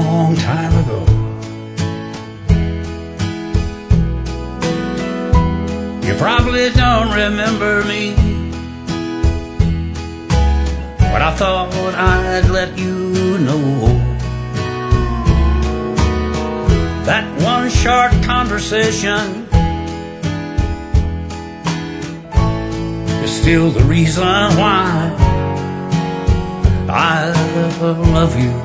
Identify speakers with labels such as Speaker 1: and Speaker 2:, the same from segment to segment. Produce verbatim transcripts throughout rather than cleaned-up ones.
Speaker 1: long time ago. You probably don't remember me, but I thought I'd let you know that one short conversation is still the reason why I love you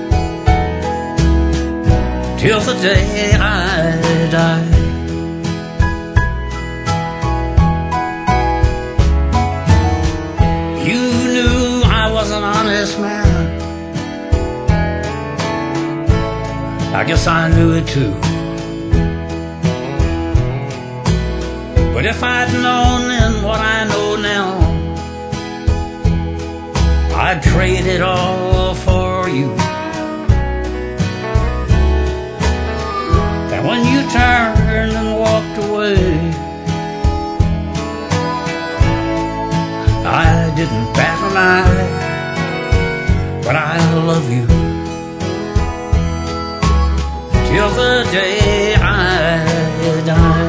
Speaker 1: till the day I die. You knew I was an honest man, I guess I knew it too. But if I'd known then what I know now, I'd trade it all for you. And when you turned and walked away, I didn't bat an eye, but I love you till the day I die.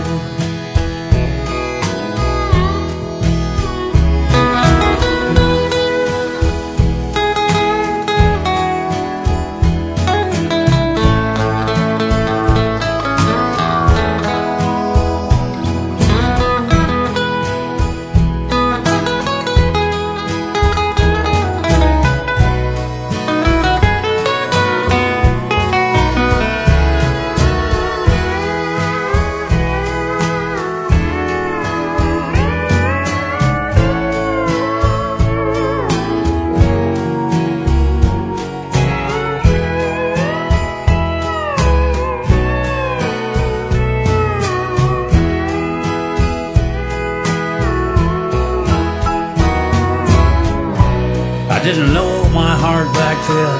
Speaker 1: I didn't know my heart back then.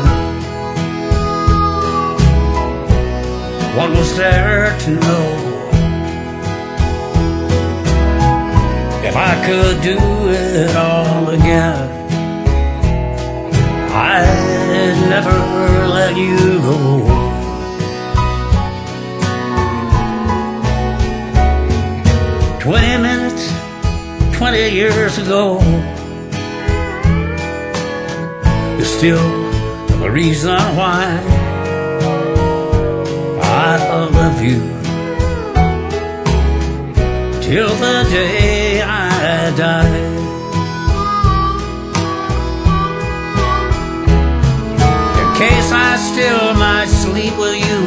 Speaker 1: What was there to know? If I could do it all again, I'd never let you go. Twenty minutes, twenty years ago, is still the reason why I love you till the day I die. In case I still might sleep with you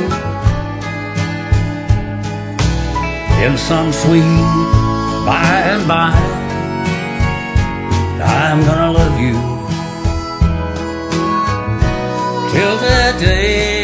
Speaker 1: in some sweet by and by, I'm gonna love you till the day